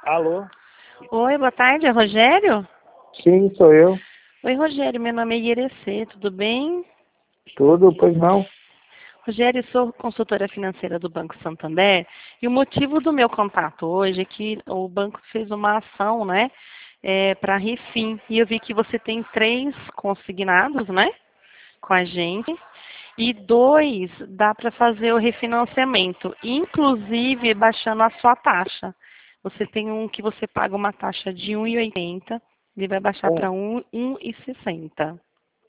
Alô? Oi, boa tarde, é Rogério? Sim, sou eu. Oi, Rogério, meu nome é Irecê, tudo bem? Tudo, pois não? Rogério, eu sou consultora financeira do Banco Santander e o motivo do meu contato hoje é que o banco fez uma ação, né, para Refim e eu vi que você tem 3 consignados, né, com a gente e 2 dá para fazer o refinanciamento, inclusive baixando a sua taxa. Você tem um que você paga uma taxa de 1,80, ele vai baixar Ah, para 1,60,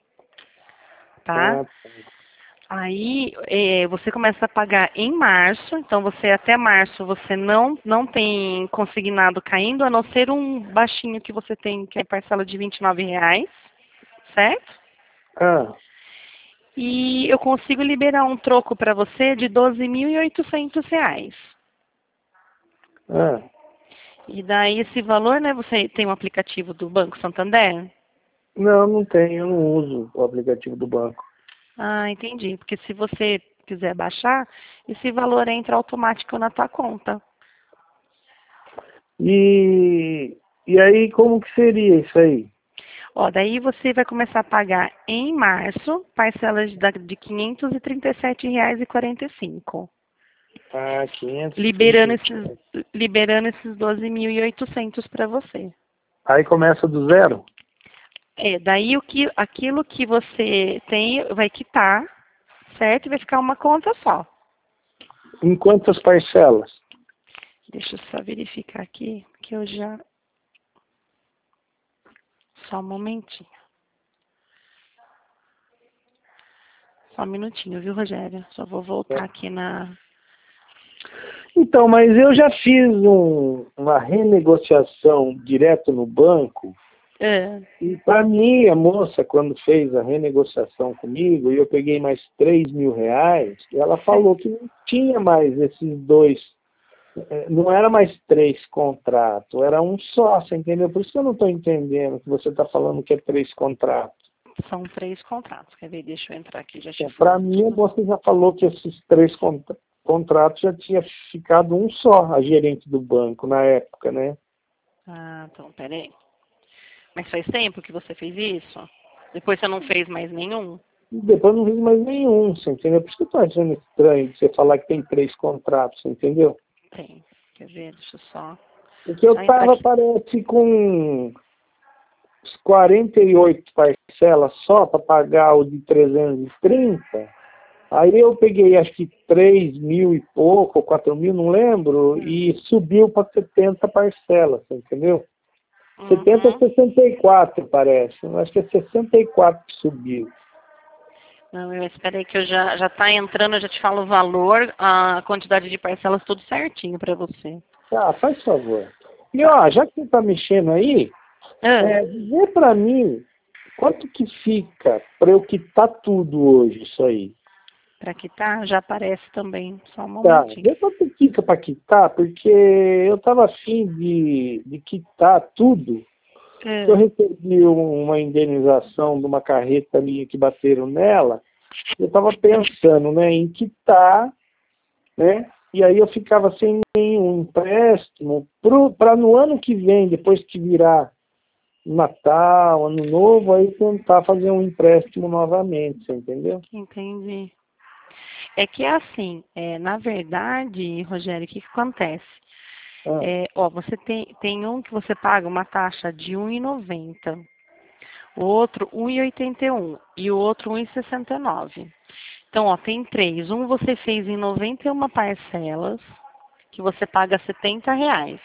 tá? ah, Aí você começa a pagar em março, então você até março você não tem consignado caindo, a não ser um baixinho que você tem, que é parcela de R$ 29, certo? ah, E eu consigo liberar um troco para você de R$ 12.800. ah. E daí esse valor, né, você tem um aplicativo do Banco Santander? Não, não tenho, eu não uso o aplicativo do banco. Ah, entendi. Porque se você quiser baixar, esse valor entra automático na tua conta. E aí, como que seria isso aí? Ó, daí você vai começar a pagar em março parcelas de R$ 537,45, Ah, 530. liberando esses 12.800 para você. Aí começa do zero? Daí aquilo que você tem vai quitar, certo? E vai ficar uma conta só. Em quantas parcelas? Deixa eu só verificar aqui, que eu já. Só um momentinho. Só um minutinho, viu, Rogério? Só vou voltar aqui na. Então, mas eu já fiz uma renegociação direto no banco. É. E para mim, a moça, quando fez a renegociação comigo, e eu peguei mais R$ 3.000, ela falou que não tinha mais esses dois, não era mais 3 contratos, era um só, você entendeu? Por isso que eu não estou entendendo que você está falando que é 3 contratos. São 3 contratos. Quer ver? Deixa eu entrar aqui, já te Para falo mim, a tudo. moça já falou que esses 3 contratos já tinha ficado um só, a gerente do banco na época, né? Ah, então, peraí. Mas faz tempo que você fez isso? Depois você não fez mais nenhum? E depois não fiz mais nenhum, você entendeu? Por isso que eu estou achando estranho de você falar que tem 3 contratos, você entendeu? Tem. Quer ver? Deixa eu Porque eu só entrar estava, aqui. parece, com 48 parcelas só para pagar o de 330. Aí eu peguei, acho que 3.000 e pouco, ou 4.000, não lembro, e subiu para 70 parcelas, você entendeu? 70 a Uhum. 64, parece. Eu acho que é 64 que subiu. Não, eu esperei que eu já tá entrando, eu já te falo o valor, a quantidade de parcelas, tudo certinho para você. Ah, faz favor. E Tá. ó, já que você está mexendo aí, Ah, vê para mim quanto que fica para eu quitar tudo hoje, isso aí. para quitar, já aparece também. Só um Tá, momentinho. vê quanto fica para quitar, porque eu estava afim de quitar tudo, que eu Ah, recebi uma indenização de uma carreta minha que bateram nela, eu estava pensando, né, em quitar, né, e aí eu ficava sem nenhum empréstimo para no ano que vem, depois que virar Natal, Ano Novo, aí tentar fazer um empréstimo novamente, você entendeu? entendi. É que é assim, na verdade, Rogério, o que acontece? Ah, Ó, você tem um que você paga uma taxa de 1,90, o outro 1,81 e o outro 1,69. Então, ó, tem 3. Um você fez em 91 parcelas, que você paga R$ 70.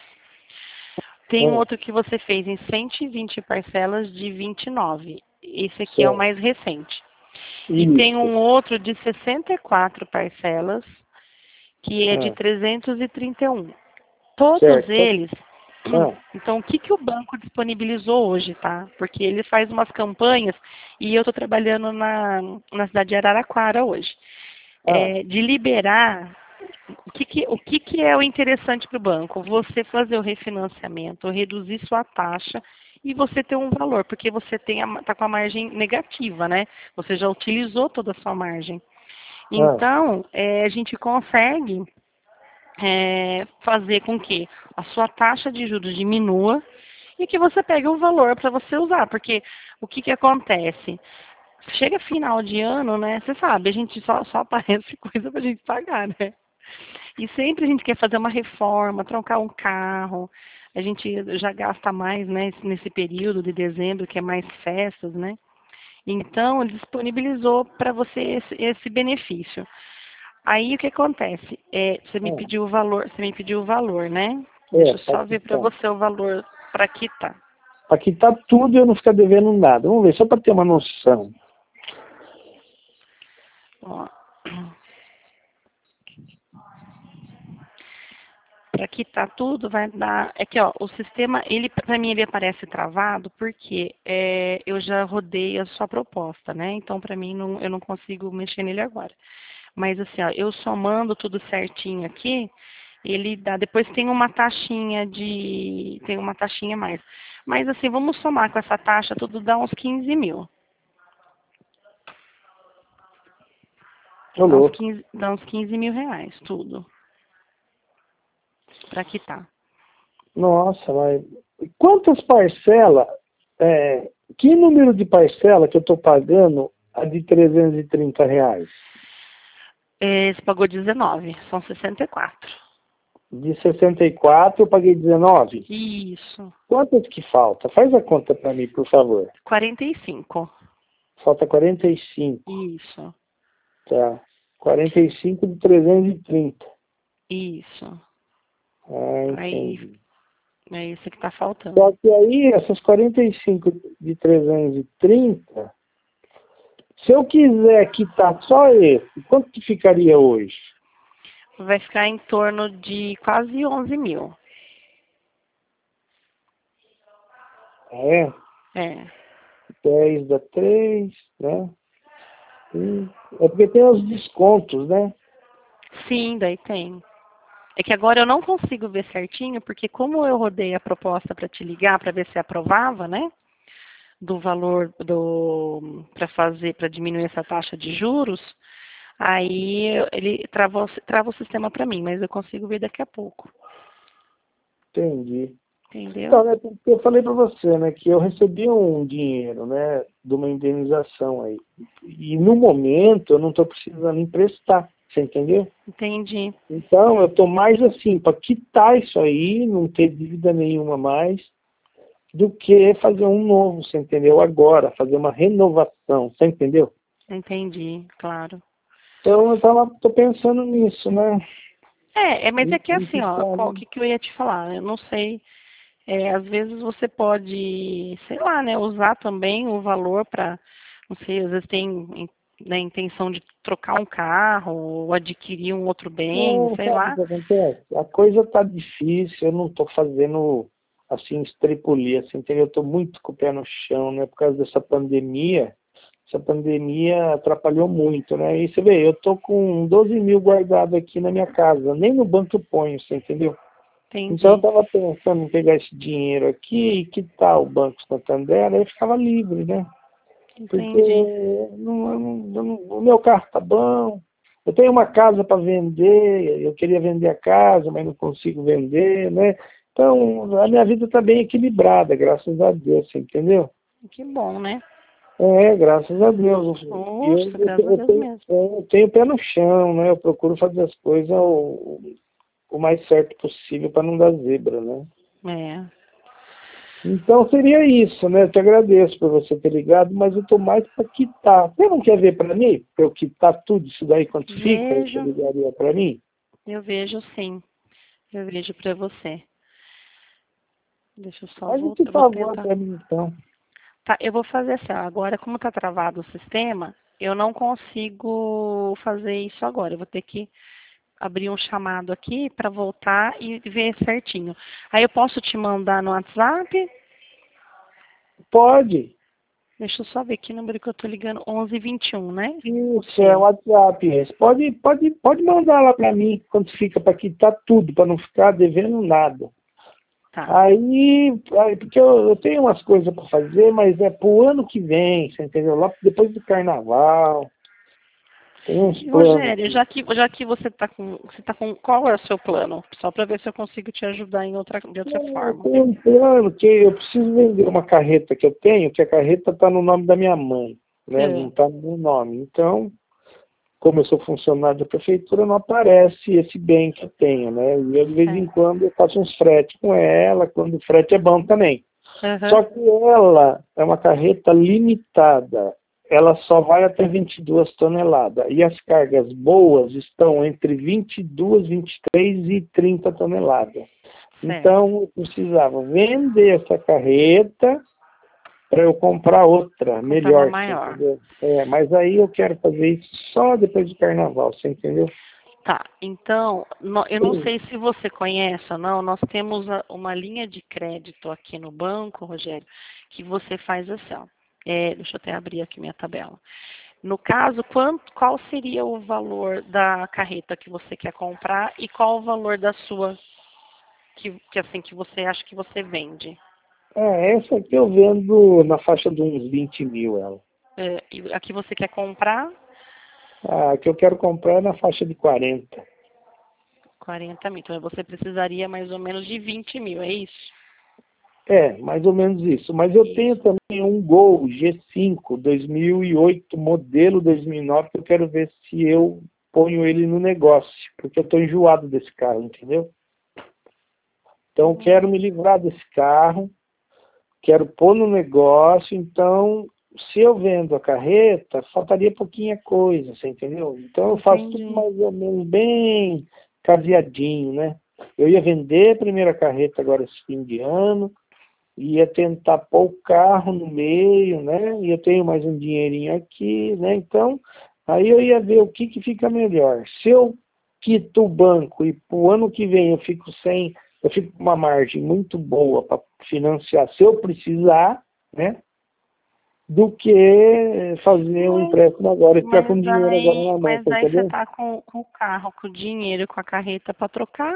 Tem um ah, outro que você fez em 120 parcelas de 29. Esse aqui é o certo. mais recente. E tem Isso. um outro de 64 parcelas, que é de Ah, 331. Todos certo. eles. Ah, Então, o que, que o banco disponibilizou hoje, tá? Porque ele faz umas campanhas e eu estou trabalhando na cidade de Araraquara hoje. ah, De liberar. O que é o interessante para o banco? Você fazer o refinanciamento, reduzir sua taxa e você ter um valor, porque você está com a margem negativa, né? Você já utilizou toda a sua margem. ah, Então, a gente consegue fazer com que a sua taxa de juros diminua e que você pegue um valor para você usar, porque o que acontece? Chega final de ano, né? Você sabe, a gente só aparece coisa pra gente pagar, né? E sempre a gente quer fazer uma reforma, trocar um carro. A gente já gasta mais, né, nesse período de dezembro, que é mais festas, né? Então, ele disponibilizou para você esse benefício. Aí o que acontece? Você me pediu o valor, né? Deixa eu Pra só ver para quitar. você o valor para quitar. Pra quitar tudo e eu não ficar devendo nada. Vamos ver, só para ter uma noção. Ó. Para quitar tudo vai dar. É que ó, o sistema, ele para mim ele aparece travado porque eu já rodei a sua proposta, né? Então para mim eu não consigo mexer nele agora. Mas assim, ó, eu somando tudo certinho aqui, ele dá. Depois tem uma taxinha tem uma taxinha a mais. Mas assim, vamos somar com essa taxa, tudo dá uns 15 mil. Ô, louco. Dá uns 15 mil reais, tudo. Para quitar. Nossa, mas quantas parcelas, que número de parcela que eu estou pagando a de R$ 330? Você pagou 19, são 64. De 64 eu paguei 19. Isso. Quantas que falta? Faz a conta para mim, por favor. 45. Falta 45. Isso. Tá. 45 de 330. Isso. Ah, Aí entendi. é isso que tá faltando. Só que aí, essas 45 de 330, se eu quiser quitar só esse, quanto que ficaria hoje? Vai ficar em torno de quase 11 mil. É, É. 10 dá 3, né? É porque tem os descontos, né? Sim, daí tem. É que agora eu não consigo ver certinho, porque como eu rodei a proposta para te ligar para ver se aprovava, né? Do valor para diminuir essa taxa de juros, aí ele trava o sistema para mim, mas eu consigo ver daqui a pouco. Entendi. Então, Entendeu? né, porque eu falei para você, né, que eu recebi um dinheiro, né, de uma indenização aí. E no momento eu não estou precisando emprestar, você entendeu? Entendi. Então eu estou mais assim, para quitar isso aí, não ter dívida nenhuma mais, do que fazer um novo, você entendeu? Agora, fazer uma renovação, você entendeu? Entendi, claro. Então eu tô pensando nisso, né? Mas é que Em assim, ó, quitar, o né? que que eu ia te falar? Eu não sei. Às vezes você pode, sei lá, né, usar também o valor para, não sei, às vezes tem, né, intenção de trocar um carro ou adquirir um outro bem, Não, sei sabe o lá. que acontece? A coisa tá difícil, eu não tô fazendo assim, estripulia, assim, entendeu? Eu tô muito com o pé no chão, né? Por causa dessa pandemia. Essa pandemia atrapalhou muito, né? E você vê, eu tô com 12 mil guardado aqui na minha casa, nem no banco eu ponho, você entendeu? Então eu Entendi, estava pensando em pegar esse dinheiro aqui e quitar o Banco Santander, aí ficava livre, né? Porque entendi, o meu carro tá bom, eu tenho uma casa para vender, eu queria vender a casa, mas não consigo vender, né? Então a minha vida está bem equilibrada, graças a Deus, você entendeu? que bom, né? Graças a Deus. Poxa, graças a Deus mesmo. Eu tenho pé no chão, né? Eu procuro fazer as coisas o mais certo possível para não dar zebra, né? É, Então seria isso, né? Eu te agradeço por você ter ligado, mas eu estou mais para quitar. Você não quer ver para mim? Para eu quitar tudo isso daí, quanto fica? Você vejo, ligaria para mim? eu vejo sim, eu vejo para você. Deixa eu só Faz esse voltar, eu vou favor tentar. para mim, então. Tá, eu vou fazer assim, ó, agora como tá travado o sistema, eu não consigo fazer isso agora. Eu vou ter que abrir um chamado aqui para voltar e ver certinho. Aí eu posso te mandar no WhatsApp? Pode. Deixa eu só ver que número que eu tô ligando. 1121, né? O Isso, é o seu. WhatsApp esse. Pode mandar lá para mim, quando fica para quitar tudo, para não ficar devendo nada. Tá. Aí porque eu tenho umas coisas para fazer, mas é pro ano que vem, você entendeu? Lá depois do carnaval. Tem uns E, planos. Rogério, já que você tá com, qual é o seu plano? Só para ver se eu consigo te ajudar de outra forma. Tem um plano que eu preciso vender uma carreta que eu tenho, que a carreta está no nome da minha mãe, né? Não está no meu nome. Então, como eu sou funcionário da prefeitura, não aparece esse bem que eu tenho, né? E eu, de vez em quando, eu faço uns fretes com ela, quando o frete é bom também. Uhum. Só que ela é uma carreta limitada. Ela só vai até 22 toneladas. E as cargas boas estão entre 22, 23 e 30 toneladas. Certo. Então, eu precisava vender essa carreta para eu comprar outra, melhor. Maior. Entendeu? Mas aí eu quero fazer isso só depois do carnaval, você entendeu? Tá, então, eu não sei se você conhece ou não, nós temos uma linha de crédito aqui no banco, Rogério, que você faz assim, ó. Deixa eu até abrir aqui minha tabela. No caso, qual seria o valor da carreta que você quer comprar e qual o valor da sua, que você acha que você vende? Essa aqui eu vendo na faixa de uns 20 mil, ela. E a que você quer comprar? A que eu quero comprar é na faixa de 40. 40 mil. Então você precisaria mais ou menos de 20 mil, é isso? Mais ou menos isso. Mas eu tenho também um Gol G5 2008, modelo 2009, que eu quero ver se eu ponho ele no negócio, porque eu estou enjoado desse carro, entendeu? Então eu quero me livrar desse carro, quero pôr no negócio, então se eu vendo a carreta, faltaria pouquinha coisa, você entendeu? Então eu faço tudo mais ou menos bem caseadinho, né? Eu ia vender a primeira carreta agora esse fim de ano, ia tentar pôr o carro no meio, né? E eu tenho mais um dinheirinho aqui, né? Então, aí eu ia ver o que fica melhor. Se eu quito o banco e pro ano que vem eu fico com uma margem muito boa para financiar se eu precisar, né? Do que fazer um empréstimo agora e ficar com dinheiro agora na mão, Mas aí você entendeu? tá com o carro, com o dinheiro, com a carreta para trocar?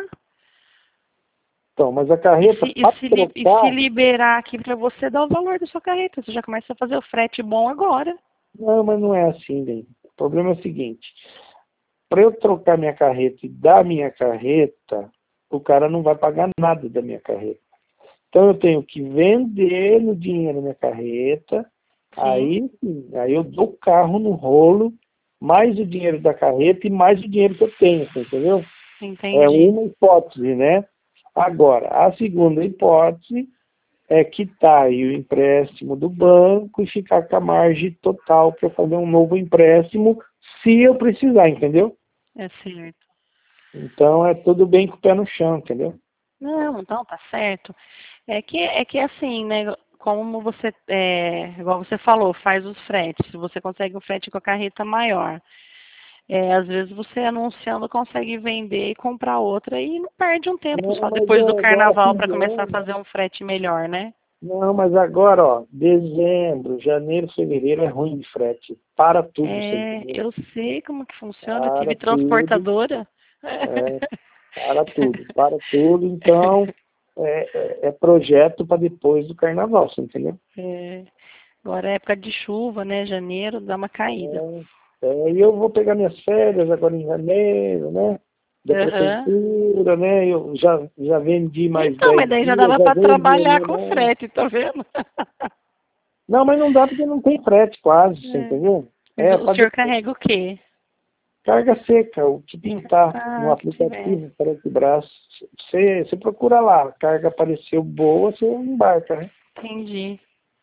Então, mas a carreta, para E se trocar, liberar aqui para você dar o valor da sua carreta? Você já começa a fazer o frete bom agora. não, mas não é assim, bem. O problema é o seguinte, para eu trocar minha carreta e dar minha carreta, o cara não vai pagar nada da minha carreta. Então eu tenho que vender no dinheiro minha carreta, aí eu dou o carro no rolo, mais o dinheiro da carreta e mais o dinheiro que eu tenho, você entendeu? Entendi. É uma hipótese, né? Agora, a segunda hipótese é quitar aí o empréstimo do banco e ficar com a margem total para fazer um novo empréstimo, se eu precisar, entendeu? É certo. Então é tudo bem com o pé no chão, entendeu? Não, então tá certo. É que assim, né? Como você, igual você falou, faz os fretes. Se você consegue o frete com a carreta maior. Às vezes você anunciando consegue vender e comprar outra e não perde um tempo só Não, mas depois do agora carnaval fim para de começar a ano. fazer um frete melhor, né? Não, mas agora, ó, dezembro, janeiro, fevereiro é ruim de frete. Para tudo, você entendeu? Eu sei como que funciona. Eu tive Para tudo, transportadora. é, para tudo, para tudo. Então, é projeto para depois do carnaval, você entendeu? Agora é época de chuva, né? Janeiro dá uma caída. E eu vou pegar minhas férias agora em janeiro, né? Da Aham. prefeitura, né? Eu já vendi mais Então, 10 mas daí já dias, dava já para vendi a trabalhar minha com mão. frete, tá vendo? Não, mas não dá porque não tem frete quase, você É. entendeu? Mas o Para senhor carrega o quê? carga seca, o que pintar no Ah, se tiver. aplicativo para esse braço. Você procura lá, a carga apareceu boa, você embarca, né? Entendi.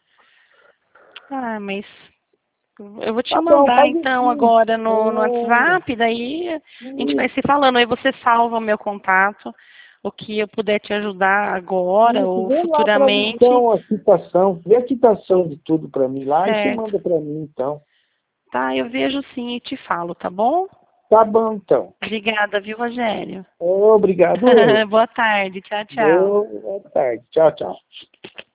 Ah, mas eu vou te Tá bom, mandar faz então assim. agora no WhatsApp, daí a gente vai se falando. Aí você salva o meu contato, o que eu puder te ajudar agora Isso, ou vê lá para mim futuramente. então a quitação, vê a quitação de tudo para mim lá e você Certo. manda para mim então. Tá, eu vejo sim e te falo, tá bom? Tá bom então. Obrigada, viu, Rogério? Obrigado eu. Boa tarde. Tchau, tchau. Boa tarde. Tchau, tchau.